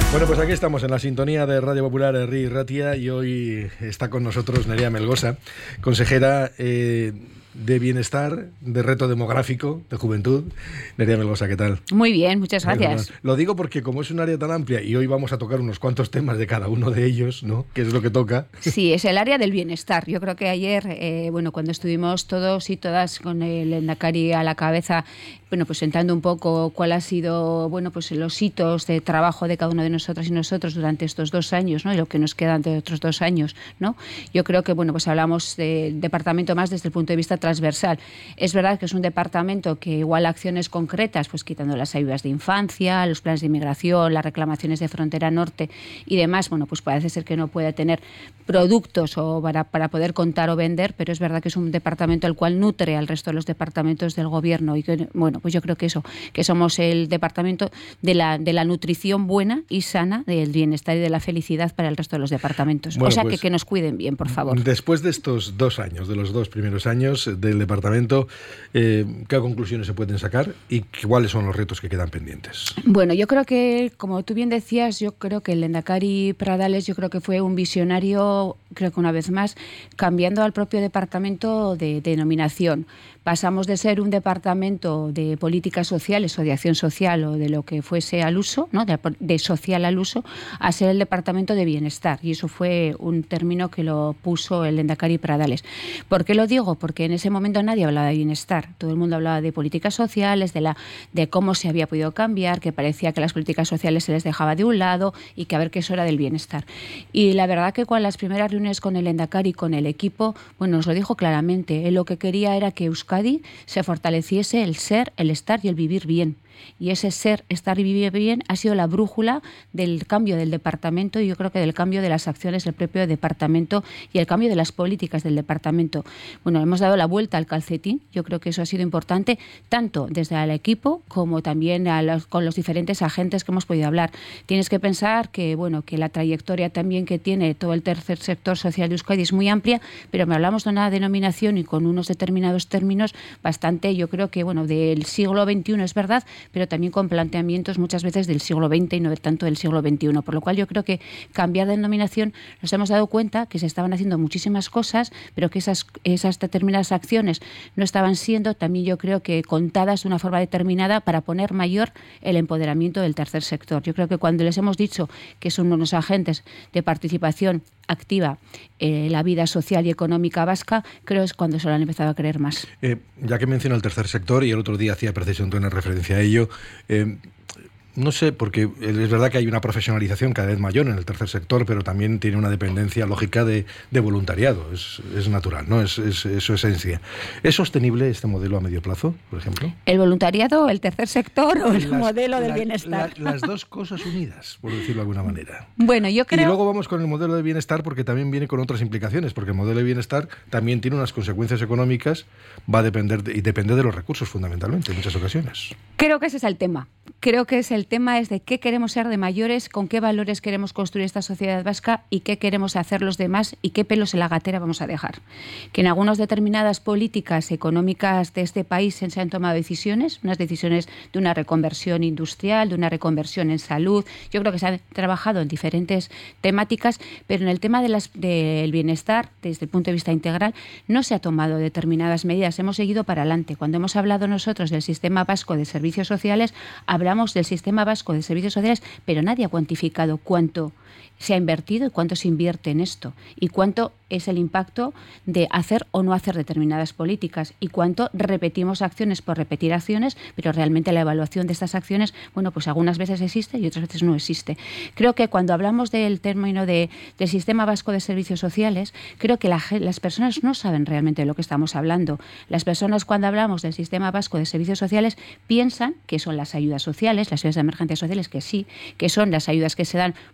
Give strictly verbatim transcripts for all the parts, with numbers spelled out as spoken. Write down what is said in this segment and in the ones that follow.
Bueno, pues aquí estamos en la sintonía de Radio Popular Herri Ratia y hoy está con nosotros Nerea Melgosa, consejera eh, de Bienestar, de Reto Demográfico, de Juventud. Nerea Melgosa, ¿qué tal? Muy bien, muchas gracias. Lo digo porque como es un área tan amplia y hoy vamos a tocar unos cuantos temas de cada uno de ellos, ¿no? Que es lo que toca. Sí, es el área del bienestar. Yo creo que ayer, eh, bueno, cuando estuvimos todos y todas con el Lehendakari a la cabeza, bueno, pues sentando un poco cuál ha sido, bueno, pues los hitos de trabajo de cada uno de nosotras y nosotros durante estos dos años, ¿no? Y lo que nos quedan de otros dos años, ¿no? Yo creo que, bueno, pues hablamos del departamento más desde el punto de vista transversal. Es verdad que es un departamento que igual acciones concretas, pues quitando las ayudas de infancia, los planes de inmigración, las reclamaciones de frontera norte y demás, bueno, pues parece ser que no puede tener productos o para, para poder contar o vender, pero es verdad que es un departamento el cual nutre al resto de los departamentos del gobierno y que, bueno, pues yo creo que eso, que somos el departamento de la, de la nutrición buena y sana, del bienestar y de la felicidad para el resto de los departamentos. Bueno, o sea, pues, que, que nos cuiden bien, por favor. Después de estos dos años, de los dos primeros años del departamento, eh, ¿qué conclusiones se pueden sacar y cuáles son los retos que quedan pendientes? Bueno, yo creo que, como tú bien decías, yo creo que el Lehendakari Pradales, yo creo que fue un visionario, creo que una vez más, cambiando al propio departamento de denominación. Pasamos de ser un departamento de políticas sociales o de acción social o de lo que fuese al uso, ¿no? de, de social al uso, a ser el departamento de bienestar. Y eso fue un término que lo puso el Lehendakari Pradales. ¿Por qué lo digo? Porque en ese momento nadie hablaba de bienestar. Todo el mundo hablaba de políticas sociales, de, la, de cómo se había podido cambiar, que parecía que las políticas sociales se les dejaba de un lado y que a ver qué eso era del bienestar. Y la verdad que con las primeras reuniones con el Lehendakari y con el equipo, bueno, nos lo dijo claramente. Él lo que quería era que Euskadi se fortaleciese el ser, el estar y el vivir bien. Y ese ser, estar y vivir bien ha sido la brújula del cambio del departamento y yo creo que del cambio de las acciones del propio departamento y el cambio de las políticas del departamento. Bueno, hemos dado la vuelta al calcetín, yo creo que eso ha sido importante tanto desde el equipo como también a los, con los diferentes agentes que hemos podido hablar. Tienes que pensar que, bueno, que la trayectoria también que tiene todo el tercer sector social de Euskadi es muy amplia, pero me hablamos de una denominación y con unos determinados términos bastante, yo creo que, bueno, del siglo veintiuno es verdad, pero también con planteamientos muchas veces del siglo veinte y no tanto del siglo veintiuno. Por lo cual yo creo que cambiar de denominación nos hemos dado cuenta que se estaban haciendo muchísimas cosas, pero que esas, esas determinadas acciones no estaban siendo también yo creo que contadas de una forma determinada para poner mayor el empoderamiento del tercer sector. Yo creo que cuando les hemos dicho que son unos agentes de participación activa en eh, la vida social y económica vasca, creo es cuando se lo han empezado a creer más. Eh, ya que menciona el tercer sector, y el otro día hacía precisamente una referencia a ello, eh, no sé, porque es verdad que hay una profesionalización cada vez mayor en el tercer sector, pero también tiene una dependencia lógica de, de voluntariado, es, es natural, ¿no? Es, es, es su esencia. ¿Es sostenible este modelo a medio plazo, por ejemplo? ¿El voluntariado, el tercer sector o el las, modelo del la, bienestar? La, las dos cosas unidas, por decirlo de alguna manera. Bueno, yo creo... Y luego vamos con el modelo de bienestar porque también viene con otras implicaciones, porque el modelo de bienestar también tiene unas consecuencias económicas, va a depender de, y depende de los recursos fundamentalmente en muchas ocasiones. Creo que ese es el tema. Creo que es el tema es de qué queremos ser de mayores, con qué valores queremos construir esta sociedad vasca y qué queremos hacer los demás y qué pelos en la gatera vamos a dejar. Que en algunas determinadas políticas económicas de este país se han tomado decisiones, unas decisiones de una reconversión industrial, de una reconversión en salud. Yo creo que se ha trabajado en diferentes temáticas, pero en el tema de las, del bienestar, desde el punto de vista integral, no se ha tomado determinadas medidas. Hemos seguido para adelante. Cuando hemos hablado nosotros del Sistema Vasco de Servicios Sociales, hablamos del Sistema Vasco de Servicios Sociales, pero nadie ha cuantificado cuánto se ha invertido y cuánto se invierte en esto y cuánto es el impacto de hacer o no hacer determinadas políticas y cuánto repetimos acciones por repetir acciones, pero realmente la evaluación de estas acciones, bueno, pues algunas veces existe y otras veces no existe. Creo que cuando hablamos del término de, del Sistema Vasco de Servicios Sociales, creo que la, las personas no saben realmente de lo que estamos hablando. Las personas cuando hablamos del Sistema Vasco de Servicios Sociales piensan que son las ayudas sociales, las ayudas de emergencias sociales, que sí, que son las ayudas que se dan por prestar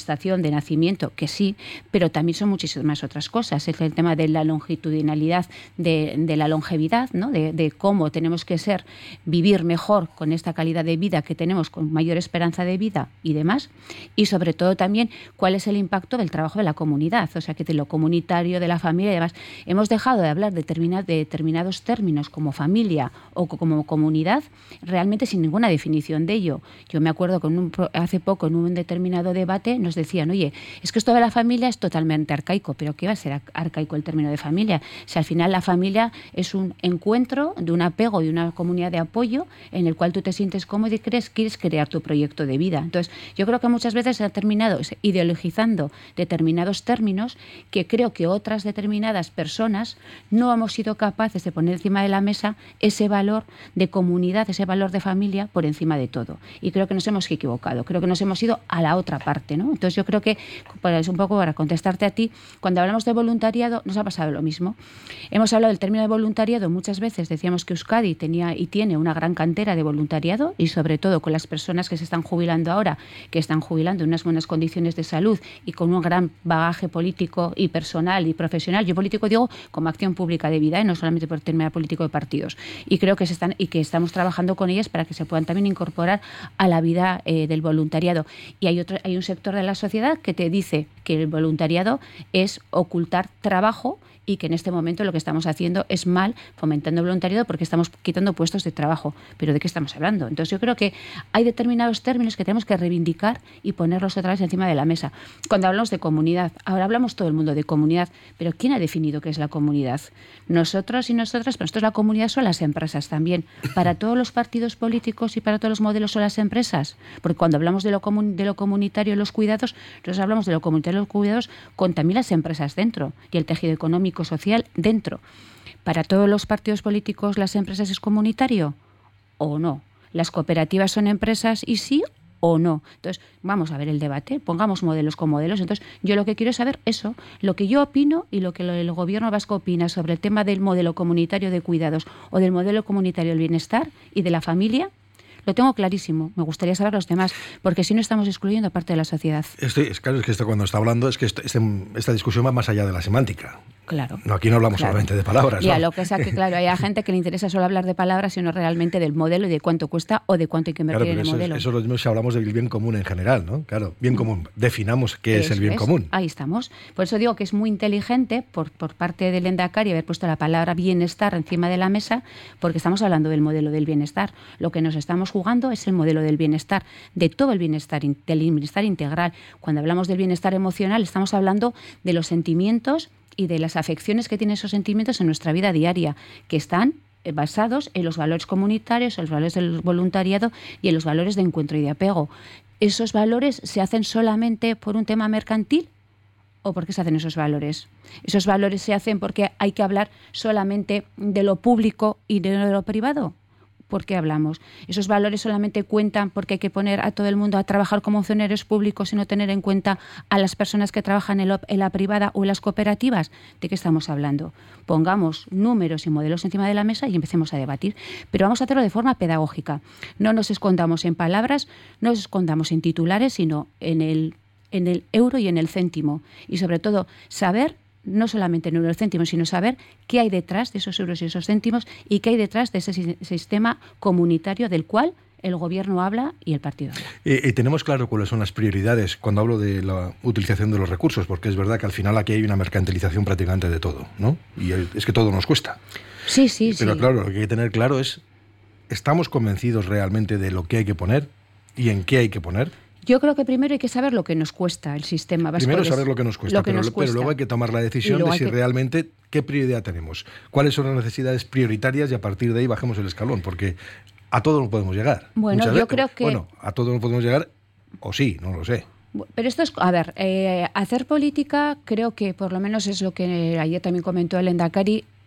gestación, de nacimiento, que sí, pero también son muchísimas otras cosas. Es el tema de la longitudinalidad, de, de la longevidad, ¿no? de, de cómo tenemos que ser, vivir mejor con esta calidad de vida que tenemos, con mayor esperanza de vida y demás. Y sobre todo también cuál es el impacto del trabajo de la comunidad, o sea, que de lo comunitario, de la familia y demás. Hemos dejado de hablar de, determinad, de determinados términos como familia o como comunidad, realmente sin ninguna definición de ello. Yo me acuerdo que en un, hace poco en un determinado debate nos decían, oye, es que esto de la familia es totalmente arcaico, pero ¿qué va a ser arcaico el término de familia? Si al final la familia es un encuentro de un apego y una comunidad de apoyo en el cual tú te sientes cómodo y crees, quieres crear tu proyecto de vida. Entonces, yo creo que muchas veces se ha terminado ideologizando determinados términos que creo que otras determinadas personas no hemos sido capaces de poner encima de la mesa ese valor de comunidad, ese valor de familia por encima de todo. Y creo que nos hemos equivocado, creo que nos hemos ido a la otra parte, ¿no? Entonces yo creo que, pues un poco para contestarte a ti, cuando hablamos de voluntariado nos ha pasado lo mismo. Hemos hablado del término de voluntariado muchas veces, decíamos que Euskadi tenía y tiene una gran cantera de voluntariado y sobre todo con las personas que se están jubilando ahora, que están jubilando en unas buenas condiciones de salud y con un gran bagaje político y personal y profesional. Yo político digo como acción pública de vida y no solamente por término político de partidos. Y creo que se están y que estamos trabajando con ellas para que se puedan también incorporar a la vida eh, del voluntariado. Y hay otro, hay un sector de la sociedad que te dice que el voluntariado es ocultar trabajo y que en este momento lo que estamos haciendo es mal fomentando el voluntariado porque estamos quitando puestos de trabajo. ¿Pero de qué estamos hablando? Entonces yo creo que hay determinados términos que tenemos que reivindicar y ponerlos otra vez encima de la mesa. Cuando hablamos de comunidad, ahora hablamos todo el mundo de comunidad, pero ¿quién ha definido qué es la comunidad? Nosotros y nosotras, pero nosotros la comunidad son las empresas también. Para todos los partidos políticos y para todos los modelos son las empresas. Porque cuando hablamos de lo, comun, de lo comunitario y los cuidados, nosotros hablamos de lo comunitario y los cuidados con también las empresas dentro y el tejido económico social dentro. ¿Para todos los partidos políticos las empresas es comunitario o no? ¿Las cooperativas son empresas y sí o no? Entonces, vamos a ver el debate, pongamos modelos con modelos. Entonces, yo lo que quiero es saber eso, lo que yo opino y lo que el gobierno vasco opina sobre el tema del modelo comunitario de cuidados o del modelo comunitario del bienestar y de la familia. Lo tengo clarísimo. Me gustaría saber los demás, porque si no estamos excluyendo a parte de la sociedad. Estoy, es claro, es que esto cuando está hablando es que este, este, esta discusión va más allá de la semántica. Claro. No, aquí no hablamos claro. solamente de palabras. Y a ¿no? lo que sea que, claro, hay gente que le interesa solo hablar de palabras, sino realmente del modelo y de cuánto cuesta o de cuánto hay que invertir claro, en el eso modelo. Es, eso es lo mismo si hablamos del bien común en general, ¿no? Claro, bien común. Definamos qué eso es el bien es. común. Ahí estamos. Por eso digo que es muy inteligente por, por parte del Lehendakari haber puesto la palabra bienestar encima de la mesa, porque estamos hablando del modelo del bienestar. Lo que nos estamos jugando es el modelo del bienestar, de todo el bienestar, del bienestar integral. Cuando hablamos del bienestar emocional, estamos hablando de los sentimientos y de las afecciones que tienen esos sentimientos en nuestra vida diaria, que están basados en los valores comunitarios, en los valores del voluntariado y en los valores de encuentro y de apego. ¿Esos valores se hacen solamente por un tema mercantil? ¿O por qué se hacen esos valores? ¿Esos valores se hacen porque hay que hablar solamente de lo público y de lo privado? ¿Por qué hablamos? ¿Esos valores solamente cuentan porque hay que poner a todo el mundo a trabajar como funcionarios públicos y no tener en cuenta a las personas que trabajan en, lo, en la privada o en las cooperativas? ¿De qué estamos hablando? Pongamos números y modelos encima de la mesa y empecemos a debatir. Pero vamos a hacerlo de forma pedagógica. No nos escondamos en palabras, no nos escondamos en titulares, sino en el, en el euro y en el céntimo. Y sobre todo, saber no solamente en euros céntimos, sino saber qué hay detrás de esos euros y esos céntimos y qué hay detrás de ese sistema comunitario del cual el gobierno habla y el partido habla. Y, y tenemos claro cuáles son las prioridades cuando hablo de la utilización de los recursos, porque es verdad que al final aquí hay una mercantilización prácticamente de todo, ¿no? Y es que todo nos cuesta. Sí, sí, Pero sí. claro, lo que hay que tener claro es, ¿estamos convencidos realmente de lo que hay que poner y en qué hay que poner? Yo creo que primero hay que saber lo que nos cuesta el sistema vasco. Primero saber lo que nos cuesta, lo que pero, nos cuesta. pero luego hay que tomar la decisión de si que... realmente qué prioridad tenemos, cuáles son las necesidades prioritarias y a partir de ahí bajemos el escalón, porque a todo no podemos llegar. Bueno, Muchas yo veces, creo que... Bueno, a todo no podemos llegar, o sí, no lo sé. Pero esto es, a ver, eh, hacer política creo que por lo menos es lo que ayer también comentó el Lehendakari,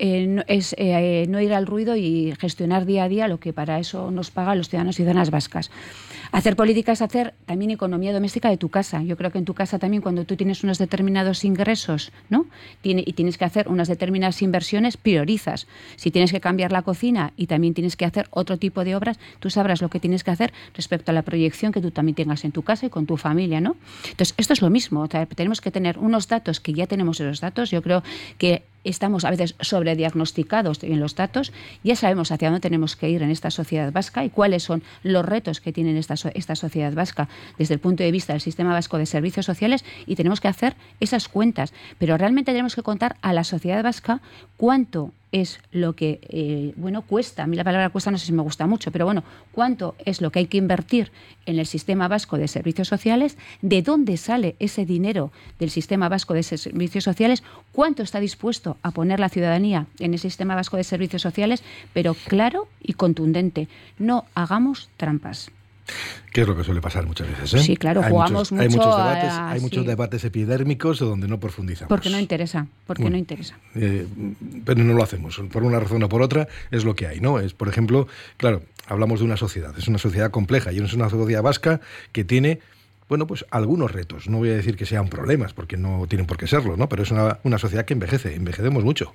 eh, no, es eh, no ir al ruido y gestionar día a día lo que para eso nos pagan los ciudadanos y ciudadanas vascas. Hacer política es hacer también economía doméstica de tu casa. Yo creo que en tu casa también, cuando tú tienes unos determinados ingresos, ¿no? Tiene, y tienes que hacer unas determinadas inversiones, priorizas. Si tienes que cambiar la cocina y también tienes que hacer otro tipo de obras, tú sabrás lo que tienes que hacer respecto a la proyección que tú también tengas en tu casa y con tu familia, ¿no? Entonces, esto es lo mismo. O sea, tenemos que tener unos datos que ya tenemos esos datos. Yo creo que estamos a veces sobrediagnosticados en los datos, ya sabemos hacia dónde tenemos que ir en esta sociedad vasca y cuáles son los retos que tiene esta, esta sociedad vasca desde el punto de vista del sistema vasco de servicios sociales, y tenemos que hacer esas cuentas. Pero realmente tenemos que contar a la sociedad vasca cuánto es lo que, eh, bueno, cuesta. A mí la palabra cuesta no sé si me gusta mucho, pero bueno, cuánto es lo que hay que invertir en el sistema vasco de servicios sociales, de dónde sale ese dinero del sistema vasco de servicios sociales, cuánto está dispuesto a poner la ciudadanía en ese sistema vasco de servicios sociales, pero claro y contundente. No hagamos trampas. ¿Qué es lo que suele pasar muchas veces? ¿eh? Sí, claro, hay jugamos muchos, hay mucho muchos debates, a, hay sí. muchos debates epidérmicos donde no profundizamos. Porque no interesa, porque bueno, no interesa. Eh, pero no lo hacemos, por una razón o por otra, es lo que hay, ¿no? Es, por ejemplo, claro, hablamos de una sociedad, es una sociedad compleja y es una sociedad vasca que tiene, bueno, pues algunos retos. No voy a decir que sean problemas, porque no tienen por qué serlo, ¿no? Pero es una, una sociedad que envejece, envejecemos mucho.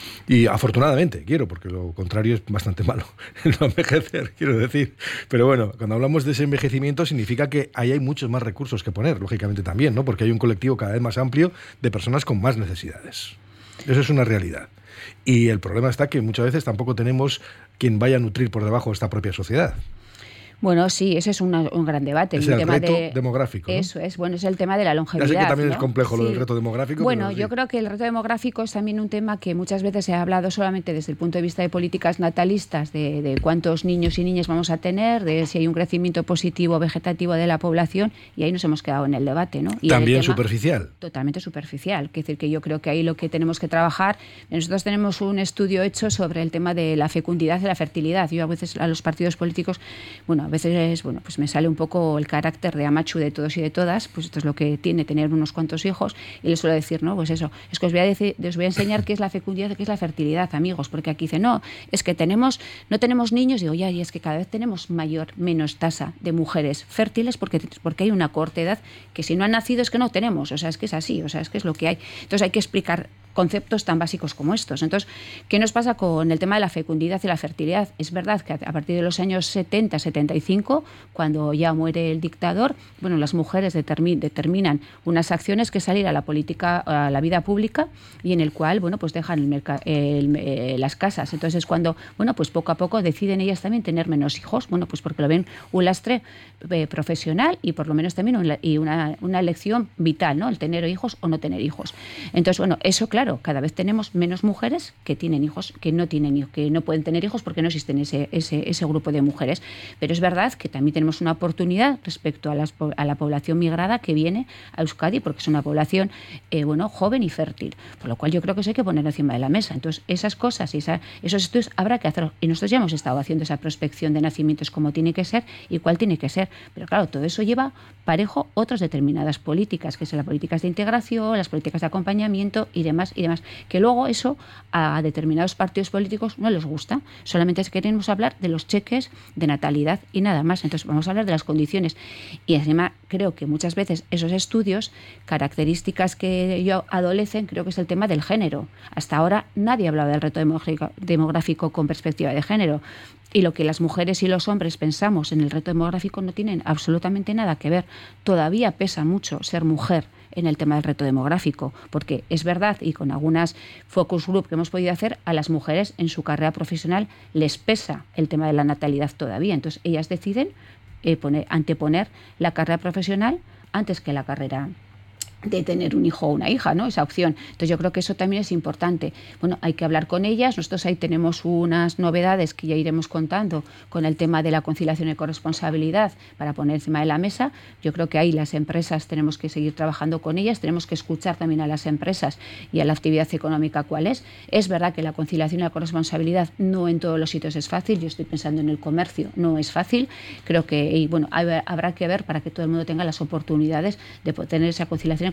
Y afortunadamente, quiero, porque lo contrario es bastante malo, no envejecer, quiero decir. Pero bueno, cuando hablamos de ese envejecimiento significa que ahí hay muchos más recursos que poner, lógicamente también, ¿no? Porque hay un colectivo cada vez más amplio de personas con más necesidades. Eso es una realidad. Y el problema está que muchas veces tampoco tenemos quien vaya a nutrir por debajo esta propia sociedad. Bueno, sí, ese es una, un gran debate. Es el, el tema reto de, demográfico, ¿no? Eso es, bueno, es el tema de la longevidad. Ya sé que también ¿no? es complejo sí. lo del reto demográfico. Bueno, pero sí. yo creo que el reto demográfico es también un tema que muchas veces se ha hablado solamente desde el punto de vista de políticas natalistas, de, de cuántos niños y niñas vamos a tener, de si hay un crecimiento positivo vegetativo de la población, y ahí nos hemos quedado en el debate, ¿no? Y también el tema, superficial. Totalmente superficial. Es decir, que yo creo que ahí lo que tenemos que trabajar, nosotros tenemos un estudio hecho sobre el tema de la fecundidad y la fertilidad. Yo a veces a los partidos políticos, bueno, a veces, bueno, pues me sale un poco el carácter de amachu de todos y de todas, pues esto es lo que tiene tener unos cuantos hijos, y les suelo decir, no, pues eso, es que os voy a decir, os voy a enseñar qué es la fecundidad, qué es la fertilidad, amigos, porque aquí dicen, no, es que tenemos, no tenemos niños, digo, ya, y es que cada vez tenemos mayor, menos tasa de mujeres fértiles, porque, porque hay una corta edad que si no han nacido es que no tenemos, o sea, es que es así, o sea, es que es lo que hay. Entonces hay que explicar conceptos tan básicos como estos. Entonces, ¿qué nos pasa con el tema de la fecundidad y la fertilidad? Es verdad que a partir de los años setenta, setenta y cinco, cuando ya muere el dictador, bueno, las mujeres determin, determinan unas acciones que salir a la política, a la vida pública, y en el cual, bueno, pues dejan el merc- el, eh, las casas. Entonces es cuando, bueno, pues poco a poco deciden ellas también tener menos hijos, bueno, pues porque lo ven un lastre eh, profesional y por lo menos también un, y una, una elección vital, ¿no? El tener hijos o no tener hijos. Entonces, bueno, eso, claro, cada vez tenemos menos mujeres que tienen hijos, que no tienen hijos, que no pueden tener hijos porque no existen ese, ese, ese grupo de mujeres. Pero es verdad que también tenemos una oportunidad respecto a, las, a la población migrada que viene a Euskadi, porque es una población eh, bueno, joven y fértil. Por lo cual yo creo que eso hay que poner encima de la mesa. Entonces, esas cosas y esa, esos estudios habrá que hacer. Y nosotros ya hemos estado haciendo esa prospección de nacimientos como tiene que ser y cuál tiene que ser. Pero claro, todo eso lleva parejo otras determinadas políticas, que son las políticas de integración, las políticas de acompañamiento y demás, y demás, que luego eso a determinados partidos políticos no les gusta. Solamente queremos hablar de los cheques de natalidad y nada más. Entonces vamos a hablar de las condiciones. Y encima creo que muchas veces esos estudios, características que yo adolecen, creo que es el tema del género. Hasta ahora nadie ha hablado del reto demográfico con perspectiva de género. Y lo que las mujeres y los hombres pensamos en el reto demográfico no tienen absolutamente nada que ver. Todavía pesa mucho ser mujer en el tema del reto demográfico, porque es verdad, y con algunas focus group que hemos podido hacer, a las mujeres en su carrera profesional les pesa el tema de la natalidad todavía. Entonces ellas deciden eh, poner, anteponer la carrera profesional antes que la carrera de tener un hijo o una hija, ¿no? Esa opción. Entonces yo creo que eso también es importante. Bueno, hay que hablar con ellas. Nosotros ahí tenemos unas novedades que ya iremos contando con el tema de la conciliación y corresponsabilidad para poner encima de la mesa. Yo creo que ahí las empresas tenemos que seguir trabajando con ellas, tenemos que escuchar también a las empresas y a la actividad económica cuál es. Es verdad que la conciliación y la corresponsabilidad no en todos los sitios es fácil. Yo estoy pensando en el comercio, no es fácil. Creo que, y bueno, habrá que ver para que todo el mundo tenga las oportunidades de poder tener esa conciliación y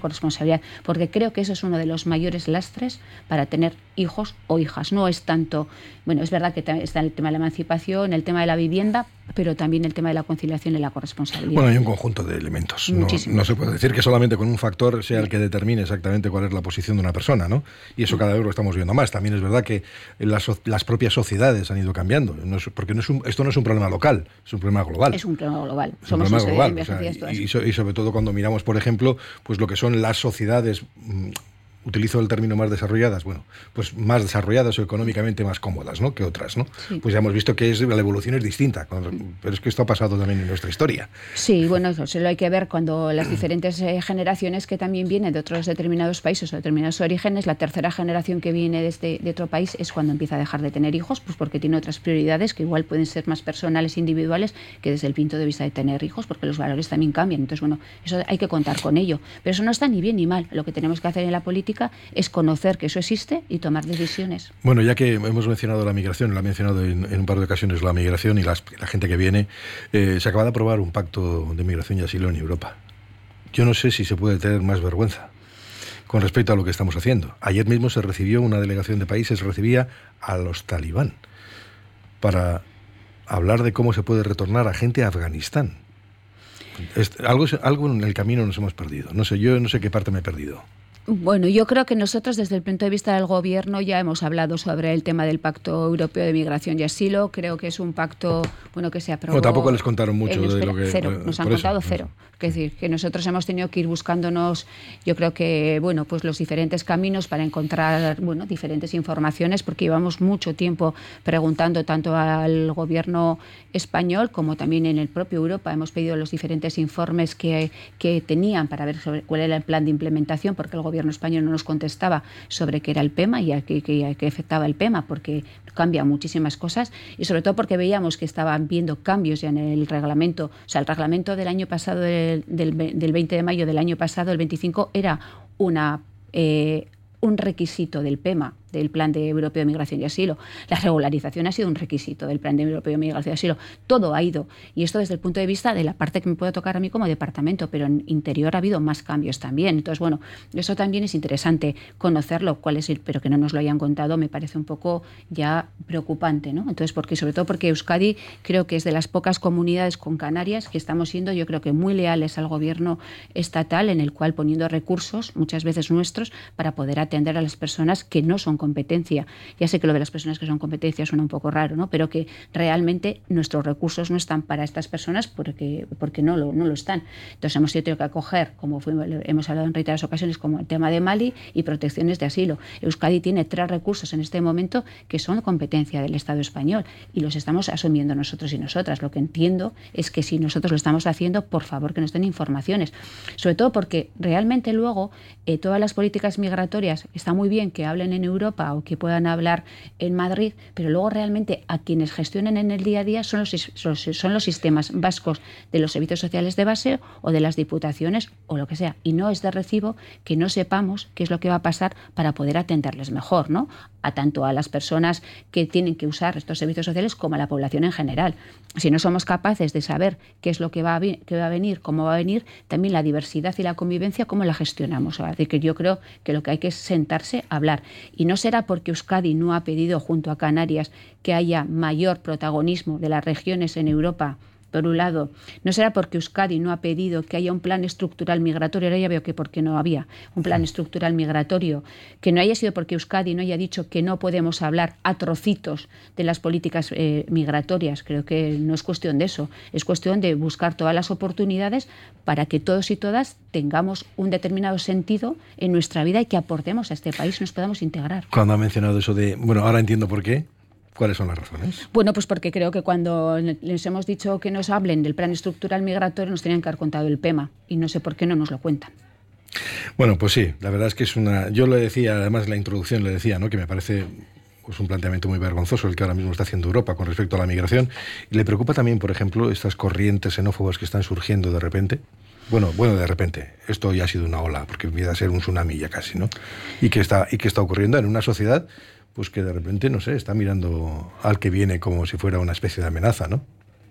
corresponsabilidad, porque creo que eso es uno de los mayores lastres para tener hijos o hijas. No es tanto, bueno, es verdad que está el tema de la emancipación, el tema de la vivienda, pero también el tema de la conciliación y la corresponsabilidad. Bueno, hay un conjunto de elementos. No, no se puede decir que solamente con un factor sea el que determine exactamente cuál es la posición de una persona, ¿no? Y eso cada vez lo estamos viendo más. También es verdad que las, las propias sociedades han ido cambiando, no es, porque no es un, esto no es un problema local, es un problema global. Es un problema global. Es Somos un problema global. O sea, y, y sobre todo cuando miramos, por ejemplo, pues lo que son las sociedades, mmm, utilizo el término más desarrolladas, bueno, pues más desarrolladas o económicamente más cómodas, ¿no?, que otras, ¿no? Sí. Pues ya hemos visto que es, la evolución es distinta, pero es que esto ha pasado también en nuestra historia. Sí, bueno, eso lo hay que ver cuando las diferentes eh, generaciones que también vienen de otros determinados países o determinados orígenes, la tercera generación que viene de, este, de otro país es cuando empieza a dejar de tener hijos, pues porque tiene otras prioridades que igual pueden ser más personales, individuales, que desde el punto de vista de tener hijos, porque los valores también cambian. Entonces, bueno, eso hay que contar con ello. Pero eso no está ni bien ni mal. Lo que tenemos que hacer en la política es conocer que eso existe y tomar decisiones. Bueno, ya que hemos mencionado la migración, lo ha mencionado en, en un par de ocasiones la migración y las, la gente que viene, eh, se acaba de aprobar un pacto de migración y asilo en Europa. Yo no sé si se puede tener más vergüenza con respecto a lo que estamos haciendo. Ayer mismo se recibió una delegación de países, recibía a los talibán para hablar de cómo se puede retornar a gente a Afganistán. Es, algo, algo en el camino nos hemos perdido. No sé, yo no sé qué parte me he perdido. Bueno, yo creo que nosotros desde el punto de vista del Gobierno ya hemos hablado sobre el tema del Pacto Europeo de Migración y Asilo. Creo que es un pacto bueno que se aprobó. No, tampoco les contaron mucho de espera, lo que... Cero, nos han contado eso. cero. Es decir, que nosotros hemos tenido que ir buscándonos, yo creo que, bueno, pues los diferentes caminos para encontrar, bueno, diferentes informaciones, porque llevamos mucho tiempo preguntando tanto al Gobierno español como también en el propio Europa. Hemos pedido los diferentes informes que, que tenían para ver sobre cuál era el plan de implementación, porque el Gobierno español no nos contestaba sobre qué era el PEMA y a qué, qué, a qué afectaba el PEMA, porque cambia muchísimas cosas y sobre todo porque veíamos que estaban viendo cambios ya en el reglamento. O sea, el reglamento del año pasado, del, del, del veinte de mayo del año pasado, el veinticinco, era una, eh, un requisito del PEMA, del Plan de Europeo de Migración y Asilo. La regularización ha sido un requisito del Plan de Europeo de Migración y Asilo. Todo ha ido. Y esto desde el punto de vista de la parte que me puede tocar a mí como departamento, pero en interior ha habido más cambios también. Entonces, bueno, eso también es interesante conocerlo, cuál es el, pero que no nos lo hayan contado me parece un poco ya preocupante, ¿no? Entonces, porque sobre todo porque Euskadi creo que es de las pocas comunidades con Canarias que estamos siendo, yo creo que muy leales al gobierno estatal, en el cual poniendo recursos, muchas veces nuestros, para poder atender a las personas que no son competencia. Ya sé que lo de las personas que son competencia suena un poco raro, ¿no? Pero que realmente nuestros recursos no están para estas personas porque, porque no, lo, no lo están. Entonces hemos tenido que acoger, como fuimos, hemos hablado en reiteradas ocasiones, como el tema de Mali y protecciones de asilo. Euskadi tiene tres recursos en este momento que son competencia del Estado español y los estamos asumiendo nosotros y nosotras. Lo que entiendo es que si nosotros lo estamos haciendo, por favor que nos den informaciones. Sobre todo porque realmente luego eh, todas las políticas migratorias, está muy bien que hablen en Europa o que puedan hablar en Madrid, pero luego realmente a quienes gestionan en el día a día son los, son los sistemas vascos de los servicios sociales de base o de las diputaciones o lo que sea. Y no es de recibo que no sepamos qué es lo que va a pasar para poder atenderles mejor, ¿no? A tanto a las personas que tienen que usar estos servicios sociales como a la población en general. Si no somos capaces de saber qué es lo que va a, que va a venir, cómo va a venir, también la diversidad y la convivencia, cómo la gestionamos. O sea, de que yo creo que lo que hay que es sentarse a hablar. Y no será porque Euskadi no ha pedido junto a Canarias que haya mayor protagonismo de las regiones en Europa. Por un lado, no será porque Euskadi no ha pedido que haya un plan estructural migratorio, ahora ya veo que porque no había un plan estructural migratorio, que no haya sido porque Euskadi no haya dicho que no podemos hablar a trocitos de las políticas eh, migratorias. Creo que no es cuestión de eso, es cuestión de buscar todas las oportunidades para que todos y todas tengamos un determinado sentido en nuestra vida y que aportemos a este país, nos podamos integrar. Cuando ha mencionado eso de, bueno, ahora entiendo por qué. ¿Cuáles son las razones? Bueno, pues porque creo que cuando les hemos dicho que nos hablen del plan estructural migratorio nos tenían que haber contado el PEMA y no sé por qué no nos lo cuentan. Bueno, pues sí, la verdad es que es una... Yo le decía, además en la introducción le decía, ¿no?, que me parece pues, un planteamiento muy vergonzoso el que ahora mismo está haciendo Europa con respecto a la migración. Y le preocupa también, por ejemplo, estas corrientes xenófobas que están surgiendo de repente. Bueno, bueno, de repente. Esto ya ha sido una ola, porque empieza a ser un tsunami ya casi, ¿no? Y que está, y que está ocurriendo en una sociedad pues que de repente, no sé, está mirando al que viene como si fuera una especie de amenaza, ¿no?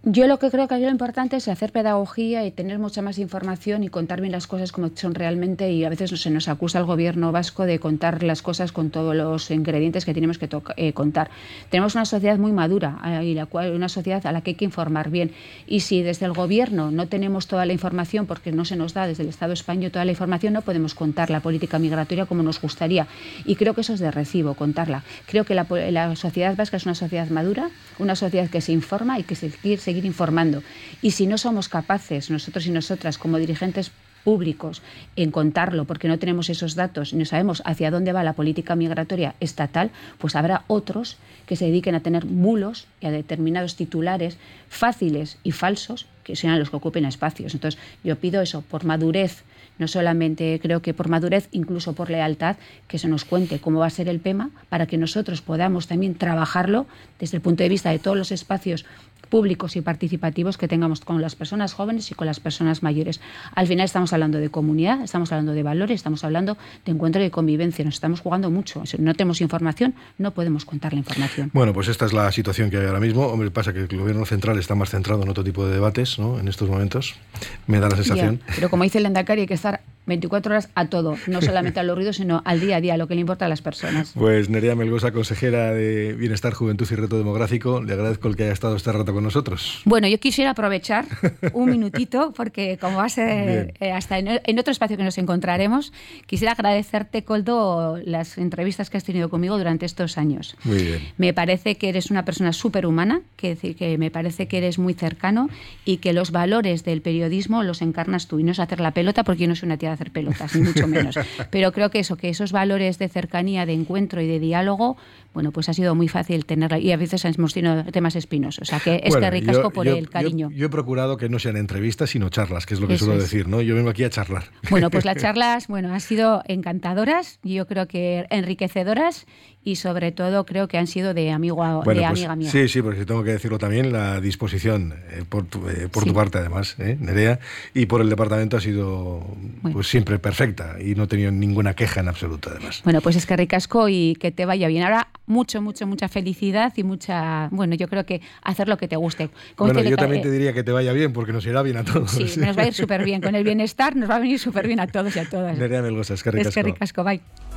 Yo lo que creo que es lo importante es hacer pedagogía y tener mucha más información y contar bien las cosas como son realmente, y a veces se nos acusa al gobierno vasco de contar las cosas con todos los ingredientes que tenemos que eh, contar. Tenemos una sociedad muy madura eh, y la cual, una sociedad a la que hay que informar bien, y si desde el gobierno no tenemos toda la información porque no se nos da desde el Estado español toda la información, no podemos contar la política migratoria como nos gustaría, y creo que eso es de recibo, contarla. Creo que la, la sociedad vasca es una sociedad madura, una sociedad que se informa y que se quiere seguir informando, y si no somos capaces nosotros y nosotras como dirigentes públicos en contarlo porque no tenemos esos datos y no sabemos hacia dónde va la política migratoria estatal, pues habrá otros que se dediquen a tener bulos y a determinados titulares fáciles y falsos que sean los que ocupen espacios. Entonces yo pido eso, por madurez, no solamente creo que por madurez, incluso por lealtad, que se nos cuente cómo va a ser el tema para que nosotros podamos también trabajarlo desde el punto de vista de todos los espacios públicos y participativos que tengamos con las personas jóvenes y con las personas mayores. Al final estamos hablando de comunidad, estamos hablando de valores, estamos hablando de encuentro y de convivencia, nos estamos jugando mucho. Si no tenemos información, no podemos contar la información. Bueno, pues esta es la situación que hay ahora mismo. Hombre, pasa que el gobierno central está más centrado en otro tipo de debates, ¿no?, en estos momentos. Me da la sensación. Ya, pero como dice el Lehendakari, hay que estar veinticuatro horas a todo, no solamente a los ruidos, sino al día a día, lo que le importa a las personas. Pues Nerea Melgosa, consejera de Bienestar, Juventud y Reto Demográfico, le agradezco el que haya estado este rato con nosotros. Bueno, yo quisiera aprovechar un minutito, porque como va a ser eh, hasta en, en otro espacio que nos encontraremos, quisiera agradecerte, Koldo, las entrevistas que has tenido conmigo durante estos años. Muy bien. Me parece que eres una persona superhumana, que decir que me parece que eres muy cercano y que los valores del periodismo los encarnas tú, y no es hacer la pelota, porque yo no soy una tía de hacer pelotas, ni mucho menos. Pero creo que eso, que esos valores de cercanía, de encuentro y de diálogo, bueno, pues ha sido muy fácil tenerla, y a veces hemos tenido temas espinosos. O sea, que es bueno, que ricasco por yo, el cariño. Yo, yo he procurado que no sean entrevistas, sino charlas, que es lo que Eso suelo es. decir, ¿no? Yo vengo aquí a charlar. Bueno, pues las charlas, bueno, han sido encantadoras, yo creo que enriquecedoras, y sobre todo creo que han sido de amigo a, bueno, de pues, amiga mía. Sí, sí, porque tengo que decirlo también, la disposición eh, por, tu, eh, por sí. tu parte además, ¿eh, Nerea? Y por el departamento ha sido bueno. pues siempre perfecta y no he tenido ninguna queja en absoluto además. Bueno, pues es que ricasco y que te vaya bien. Ahora mucho, mucho, mucha felicidad y mucha, bueno, yo creo que hacer lo que te guste. Como bueno, yo también te diría que te vaya bien porque nos irá bien a todos. Sí, nos va a ir súper bien. Con el bienestar nos va a venir súper bien a todos y a todas. Nerea Melgosa, es que ricasco. Es que ricasco, bye.